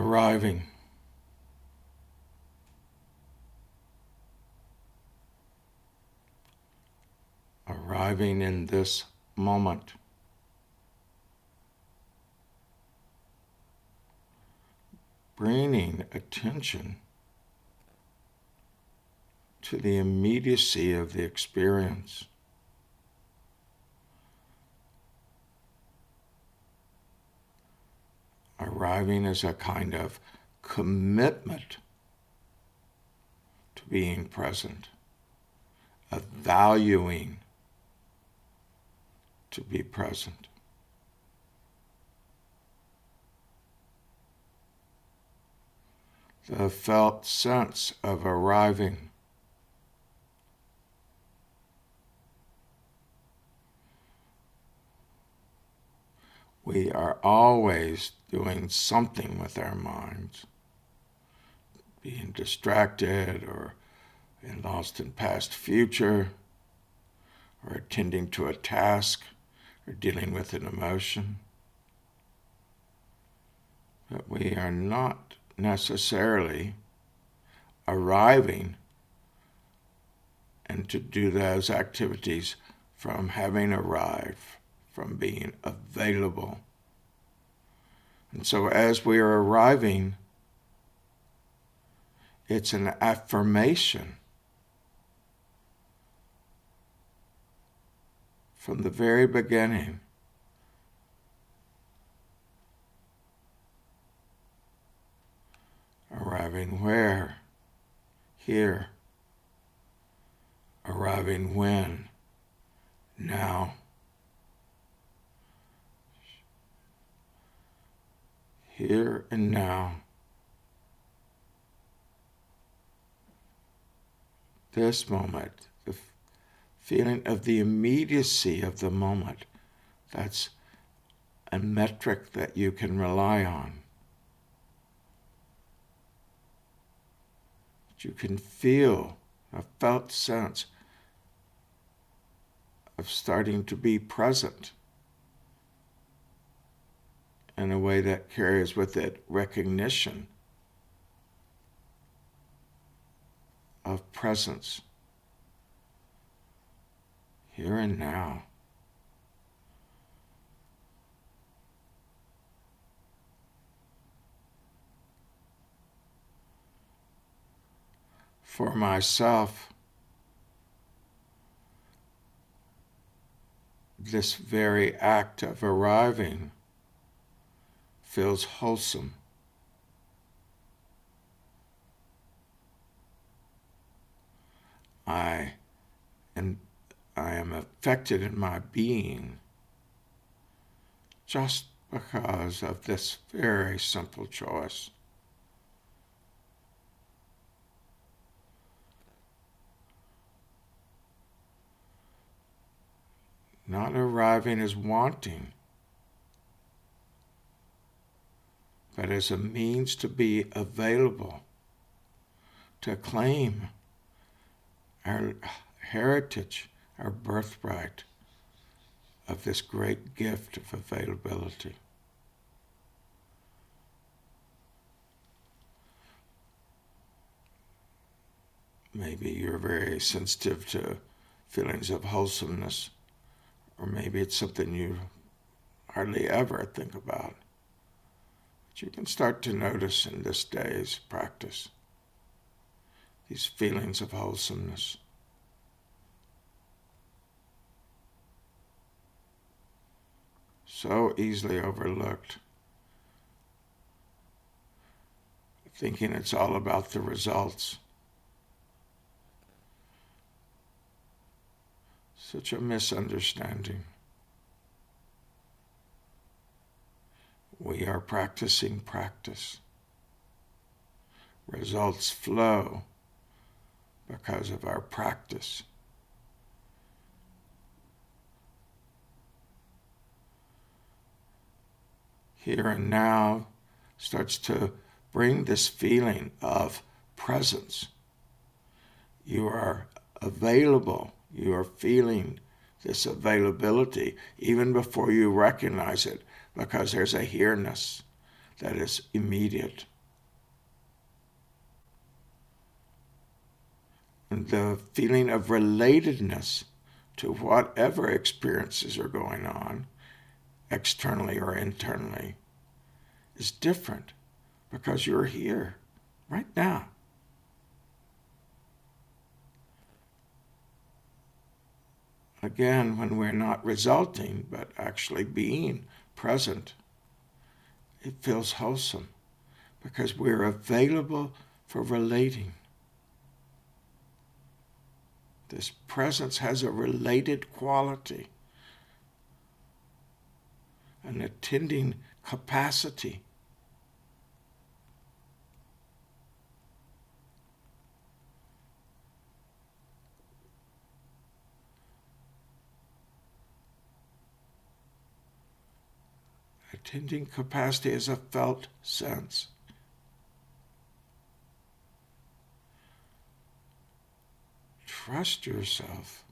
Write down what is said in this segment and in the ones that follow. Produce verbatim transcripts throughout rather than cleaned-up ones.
arriving. Arriving in this moment. Bringing attention to the immediacy of the experience. Arriving as a kind of commitment to being present, of valuing to be present. The felt sense of arriving. We are always doing something with our minds, being distracted or lost in past future, or attending to a task, or dealing with an emotion. But we are not necessarily arriving and to do those activities from having arrived, from being available. And so as we are arriving, it's an affirmation from the very beginning. Arriving where? Here. Arriving when? Now. Here and now. This moment, the feeling of the immediacy of the moment, that's a metric that you can rely on. You can feel a felt sense of starting to be present in a way that carries with it recognition of presence here and now. For myself, this very act of arriving feels wholesome. I and I am affected in my being just because of this very simple choice. Not arriving as wanting, but as a means to be available, to claim our heritage, our birthright of this great gift of availability. Maybe you're very sensitive to feelings of wholesomeness, or maybe it's something you hardly ever think about. But you can start to notice in this day's practice these feelings of wholesomeness. So easily overlooked. Thinking it's all about the results. Such a misunderstanding. We are practicing practice. Results flow because of our practice. Here and now starts to bring this feeling of presence. You are available. You are feeling this availability even before you recognize it, because there's a here-ness that is immediate. the feeling of relatedness to whatever experiences are going on, externally or internally, is different because you're here right now. Again, when we're not resulting, but actually being present, it feels wholesome because we're available for relating. This presence has a related quality, an attending capacity. Attending capacity is a felt sense. Trust yourself.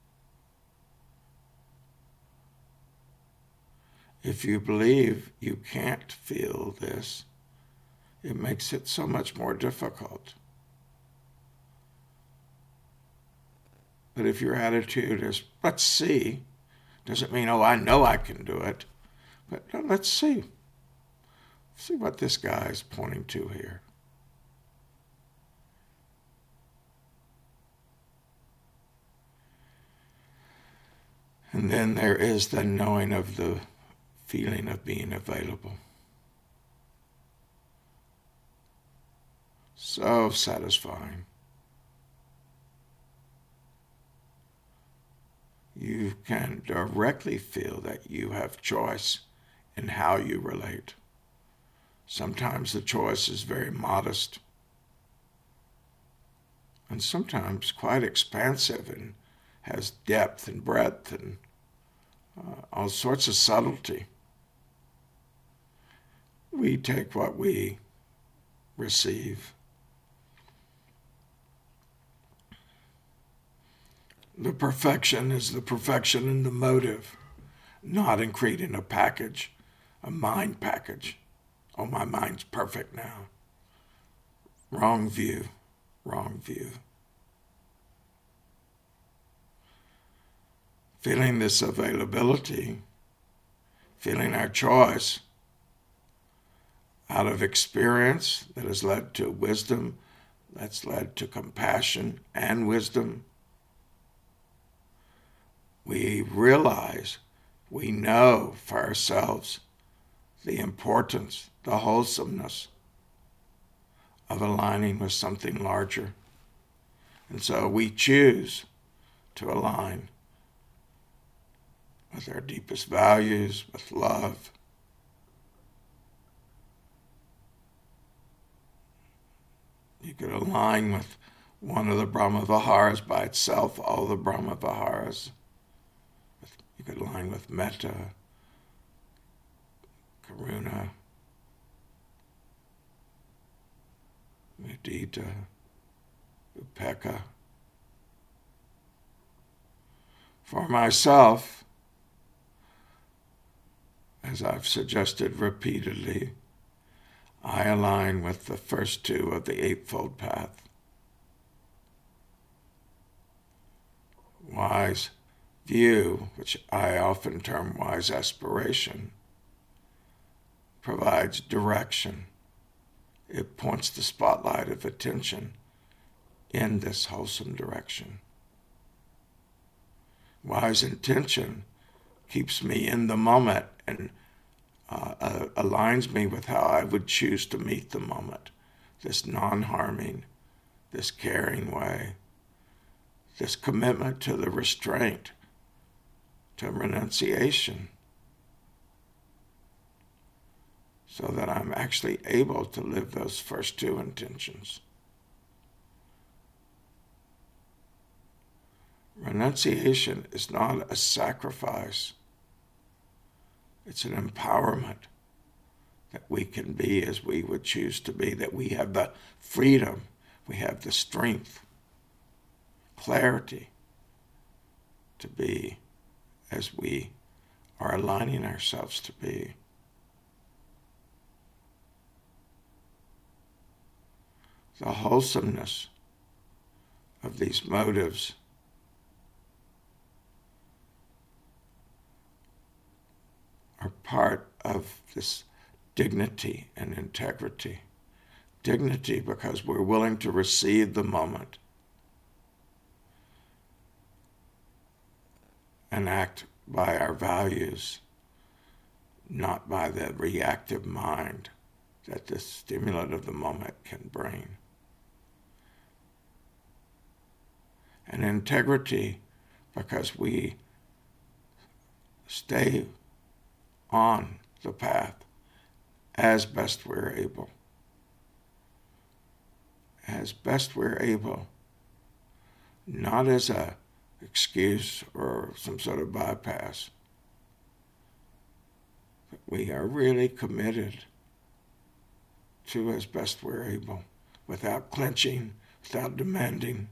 If you believe you can't feel this, it makes it so much more difficult. But if your attitude is, let's see, doesn't mean, oh, I know I can do it, but let's see. See what this guy is pointing to here. And then there is the knowing of the feeling of being available. So satisfying. You can directly feel that you have choice in how you relate. Sometimes the choice is very modest, and sometimes quite expansive and has depth and breadth and uh, all sorts of subtlety. We take what we receive. The perfection is the perfection in the motive, not in creating a package, a mind package. Oh, my mind's perfect now. Wrong view, wrong view. Feeling this availability, feeling our choice out of experience that has led to wisdom, that's led to compassion and wisdom. We realize, we know for ourselves the importance, the wholesomeness of aligning with something larger. And so we choose to align with our deepest values, with love. You could align with one of the Brahma Viharas by itself, all the Brahma Viharas. You could align with metta, karuna, mudita, upekkha. For myself, as I've suggested repeatedly, I align with the first two of the Eightfold Path. Wise view, which I often term wise aspiration, provides direction. It points the spotlight of attention in this wholesome direction. Wise intention keeps me in the moment and uh, uh, aligns me with how I would choose to meet the moment. This non-harming, this caring way, this commitment to the restraint, to renunciation, so that I'm actually able to live those first two intentions. Renunciation is not a sacrifice. It's an empowerment that we can be as we would choose to be, that we have the freedom, we have the strength, clarity to be as we are aligning ourselves to be. The wholesomeness of these motives are part of this dignity and integrity. Dignity because we're willing to receive the moment and act by our values, not by the reactive mind that the stimulant of the moment can bring. And integrity because we stay on the path as best we're able. As best we're able. Not as a excuse or some sort of bypass. But we are really committed to as best we're able, without clenching, without demanding.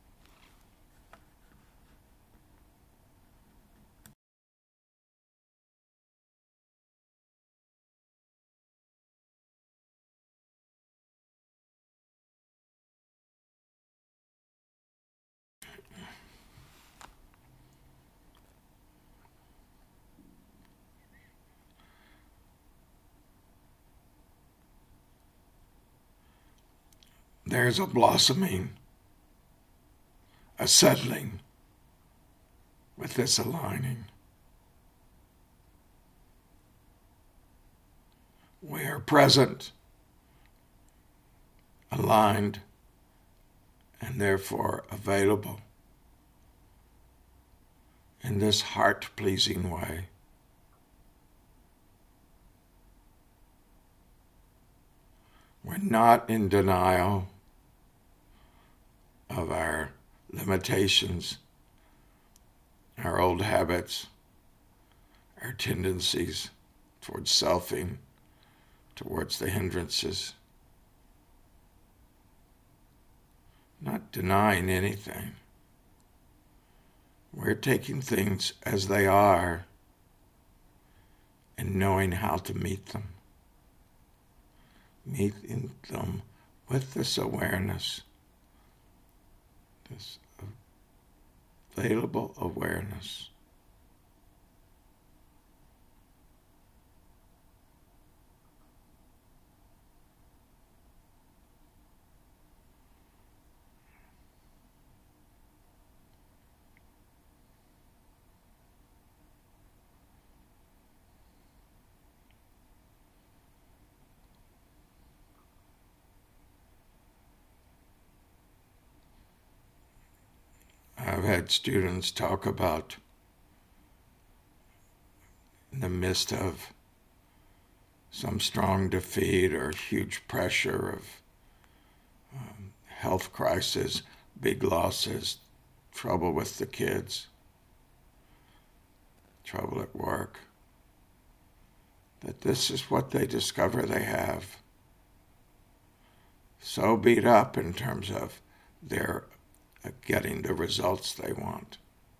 There's a blossoming, a settling with this aligning. We are present, aligned, and therefore available in this heart-pleasing way. We're not in denial of our limitations, our old habits, our tendencies towards selfing, towards the hindrances. Not denying anything. We're taking things as they are and knowing how to meet them. Meeting them with this awareness, this available awareness. I've had students talk about, in the midst of some strong defeat or huge pressure of um, health crisis, big losses, trouble with the kids, trouble at work, that this is what they discover they have. So beat up in terms of their uh, getting the results they want.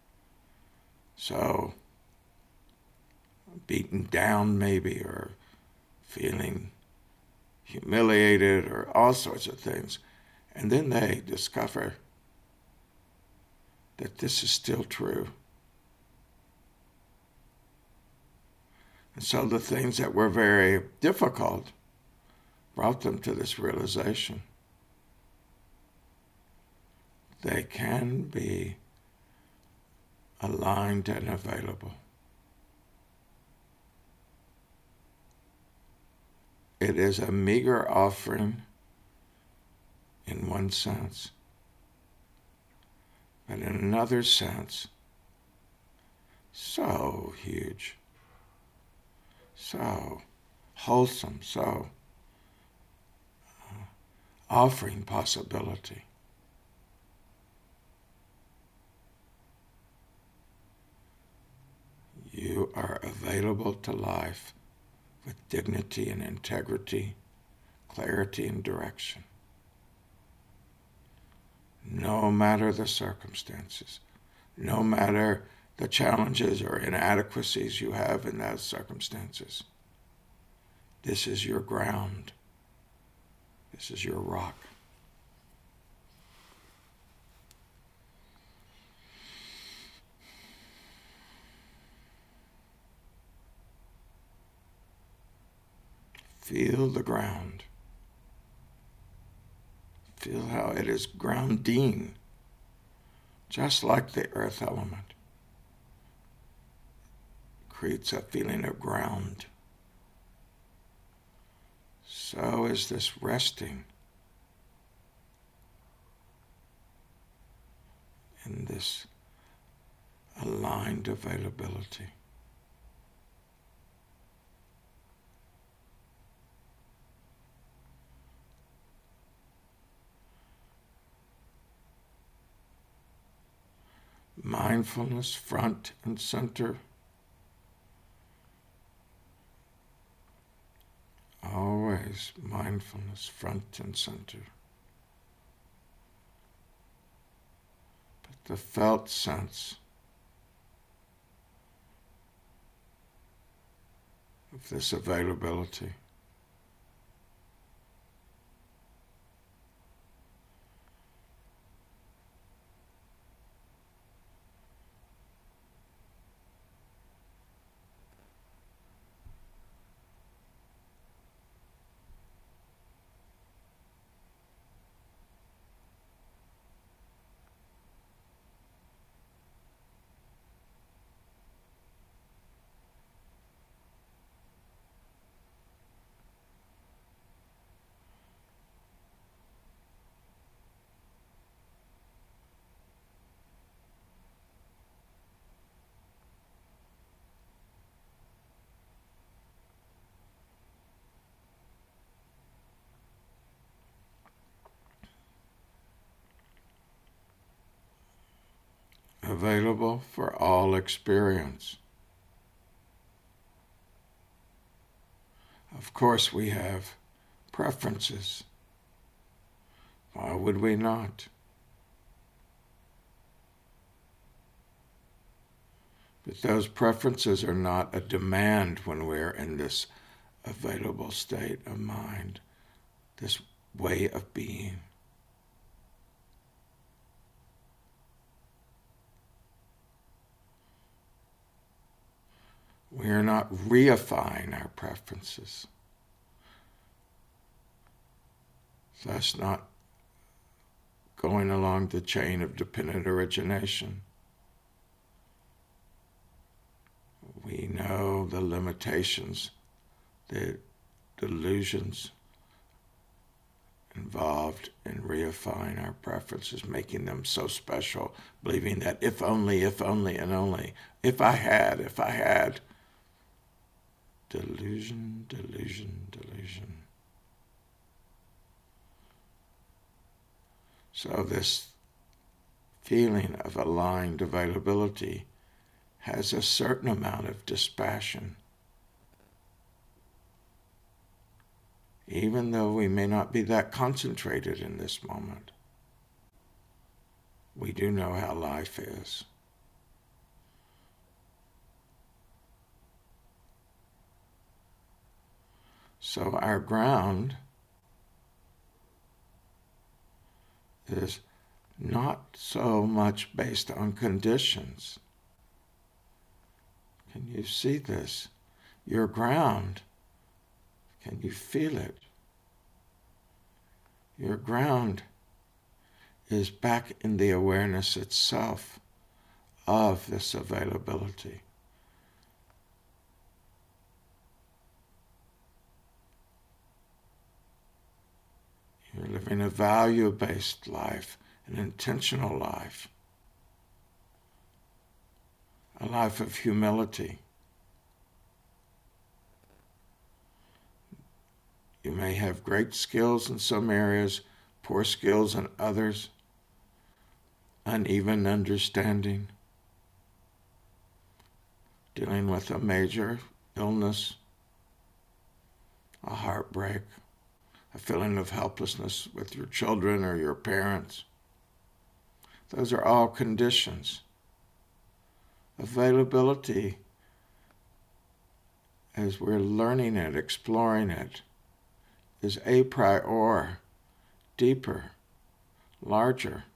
So beaten down maybe, or feeling humiliated, or all sorts of things. And then they discover that this is still true. And so the things that were very difficult brought them to this realization. They can be aligned and available. It is a meager offering in one sense, but in another sense, so huge, so wholesome, so uh, offering possibility. You are available to life with dignity and integrity, clarity and direction. No matter the circumstances, no matter the challenges or inadequacies you have in those circumstances, this is your ground. This is your rock. Feel the ground. Feel how it is grounding, just like the earth element. Creates a feeling of ground. So is this resting in this aligned availability. Mindfulness front and center. Always mindfulness front and center. But the felt sense of this availability. Available for all experience. Of course, we have preferences. Why would we not? But those preferences are not a demand when we're in this available state of mind, this way of being. We are not reifying our preferences. Thus not going along the chain of dependent origination. We know the limitations, the delusions involved in reifying our preferences, making them so special, believing that if only, if only, and only, if I had, if I had. Delusion, delusion, delusion. So this feeling of aligned availability has a certain amount of dispassion. Even though we may not be that concentrated in this moment, we do know how life is. So our ground is not so much based on conditions. Can you see this? Your ground, can you feel it? Your ground is back in the awareness itself of this availability. You're living a value-based life, an intentional life, a life of humility. You may have great skills in some areas, poor skills in others, uneven understanding, dealing with a major illness, a heartbreak, a feeling of helplessness with your children or your parents. Those are all conditions. Availability, as we're learning it, exploring it, is a priori, deeper, larger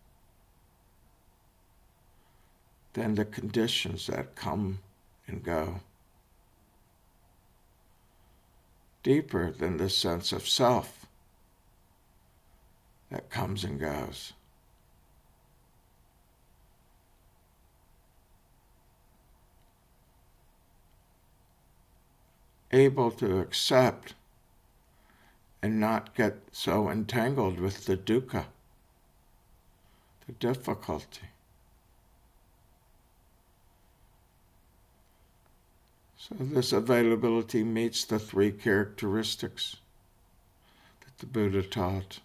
than the conditions that come and go. deeper than the sense of self that comes and goes. Able to accept and not get so entangled with the dukkha, the difficulty. So this availability meets the three characteristics that the Buddha taught.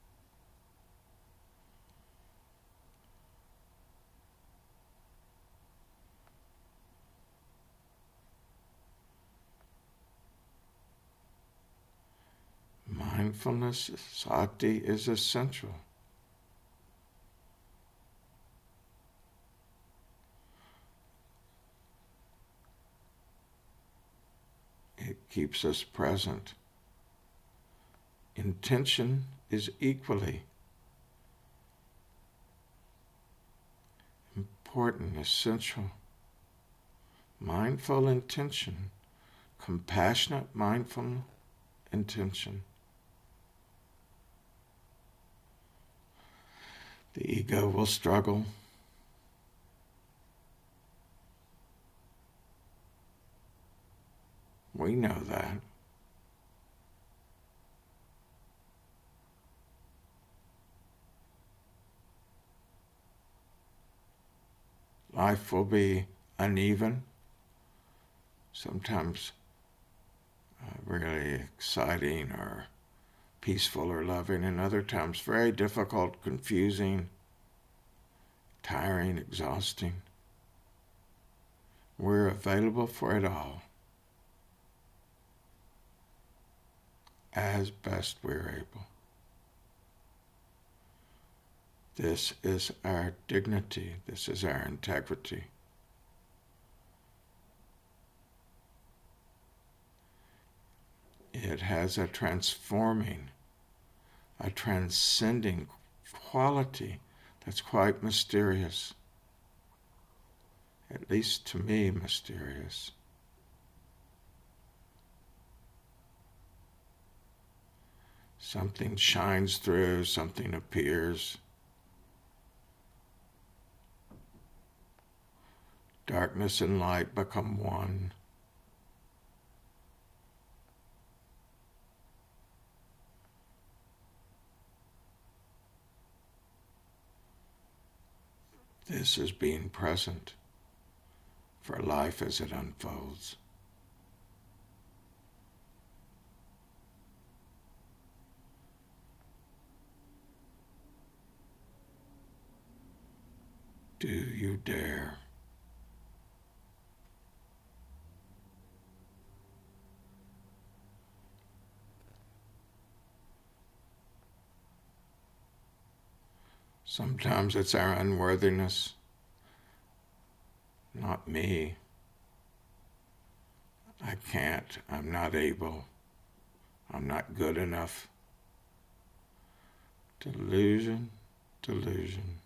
Mindfulness, sati, is essential. It keeps us present. Intention is equally important, essential. Mindful intention, compassionate, mindful intention. The ego will struggle. We know that. Life will be uneven, sometimes uh, really exciting or peaceful or loving, and other times very difficult, confusing, tiring, exhausting. We're available for it all as best we're able. This is our dignity. This is our integrity. It has a transforming, a transcending quality that's quite mysterious. At least to me, mysterious. Something shines through, something appears. Darkness and light become one. This is being present for life as it unfolds. Do you dare? Sometimes it's our unworthiness, not me. I can't, I'm not able, I'm not good enough. Delusion, delusion.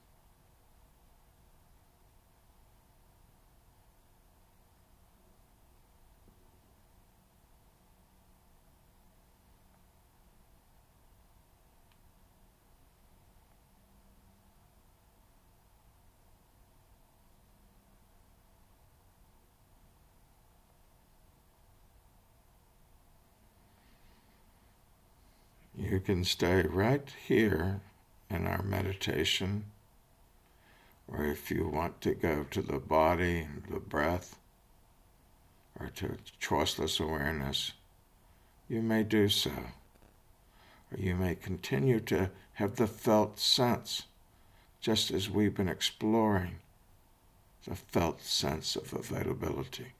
You can stay right here in our meditation, or if you want to go to the body and the breath, or to choiceless awareness, you may do so. Or you may continue to have the felt sense, just as we've been exploring the felt sense of availability.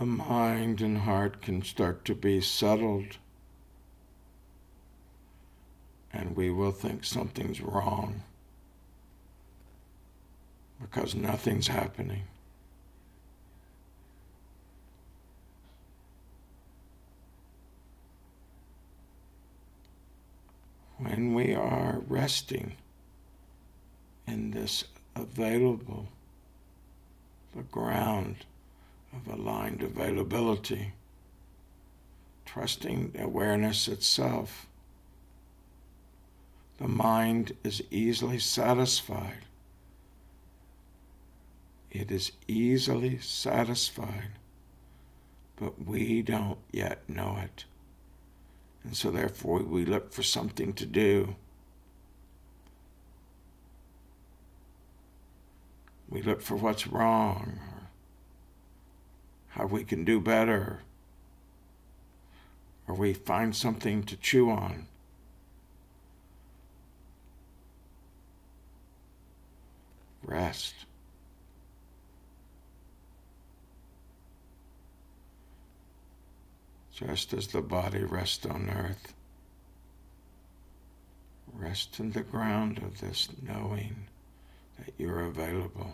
the mind and heart can start to be settled, and we will think something's wrong because nothing's happening. When we are resting in this available, the ground of aligned availability, trusting awareness itself, the mind is easily satisfied. It is easily satisfied, but we don't yet know it. And so therefore we look for something to do. We look for what's wrong, or how we can do better, or we find something to chew on. Rest. Just as the body rests on earth, rest in the ground of this knowing that you're available.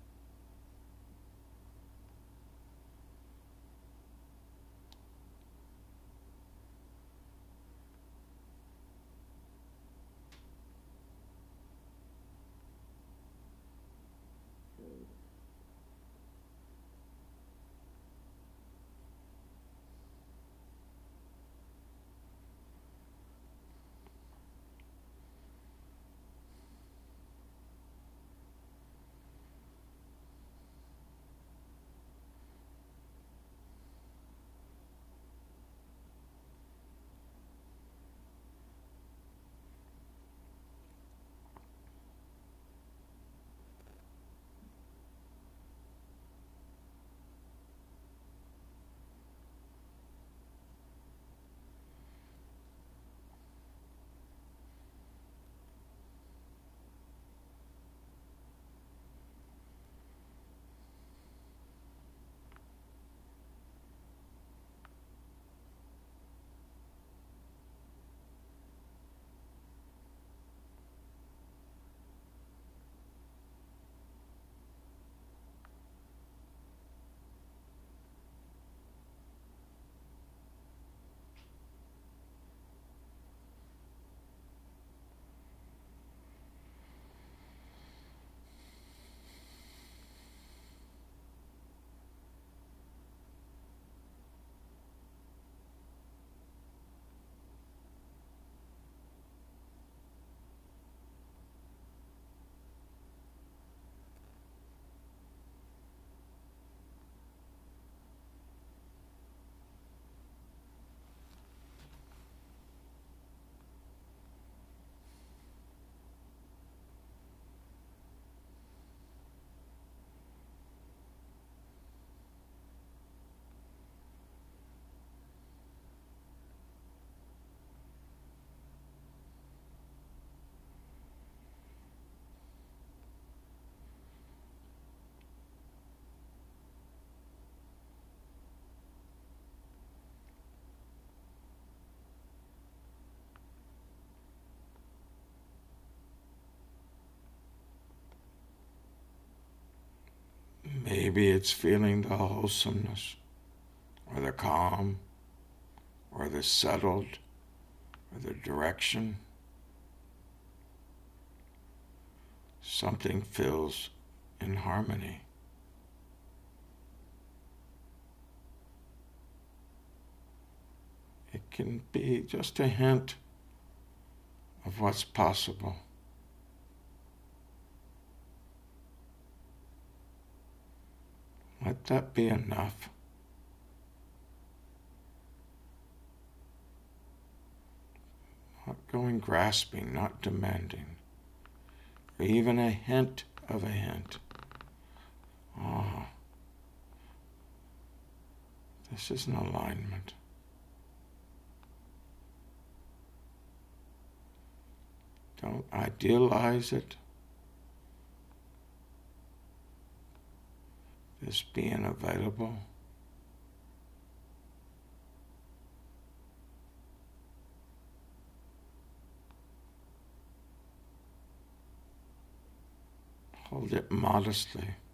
Maybe it's feeling the wholesomeness, or the calm, or the settled, or the direction. Something feels in harmony. It can be just a hint of what's possible. Let that be enough. Not going grasping, not demanding, or even a hint of a hint. Oh, this is an alignment. Don't idealize it. This being available, Hold it modestly.